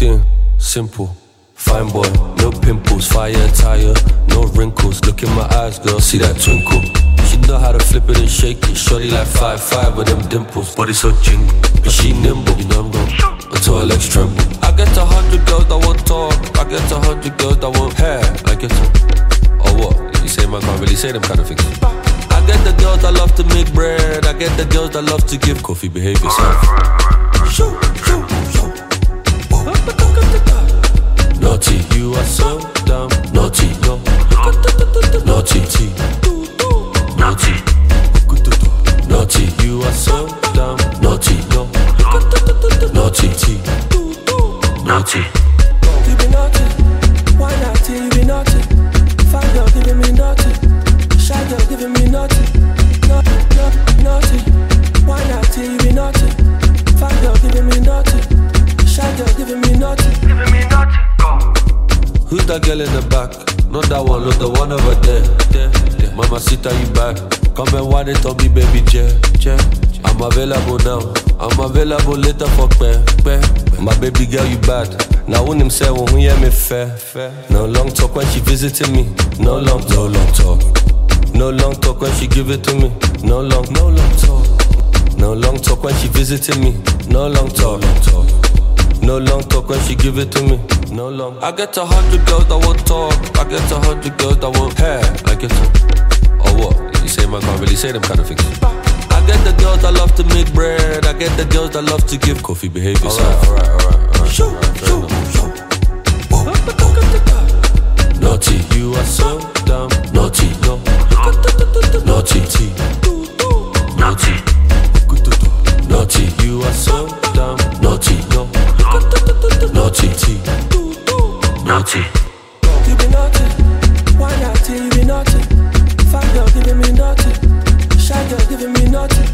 in, simple. Fine boy, no pimples, fire tire, no wrinkles. Look in my eyes, girl, see that twinkle. She know how to flip it and shake it. Shorty like 5'5" with them dimples. Body so jingle, but she nimble. You know I'm gon' until her legs tremble. I get 100 girls that want talk. I get 100 girls that want hair. I get them. Or what? You say man can't really say them kind of things. I get the girls that love to make bread. I get the girls that love to give coffee. Behave yourself. Shoo, shoo, shoo. Naughty, you are so dumb. Naughty, no. Naughty, T. Naughty, naughty, you are so dumb. Naughty, no. Naughty, T. Naughty. You be naughty, why not? You be naughty. Fine girl giving me naughty. Shy girl giving me naughty. Naughty, why not? You be naughty. Fine girl giving me naughty. Shy girl giving me naughty. Giving me naughty. Who's that girl in the back? Not that one, not the one over there. Mama, sit you back. Come and whine it on me, baby, yeah. I'm available now. I'm available later for pay. My baby girl, you bad. Now when him say, when we hear me fair. No long talk when she visiting me. No long talk. No long talk when she give it to me. No long talk. No long talk when she visiting me. No long talk. No long talk when she give it to me. No long. I get 100 girls that want talk. I get 100 girls that want hair. I get them. Or what? You say man can't really say them kind of things. I get the girls that love to make bread. I get the girls that love to give coffee. Behave yourself. Alright. Shoo. Naughty, you are so dumb. Naughty, no. Naughty, T. Naughty. Naughty, you are so dumb. Naughty, no. Naughty, T. Naughty. You be naughty, why not? You be naughty. Fine girl giving me naughty. Shy girl giving me naughty.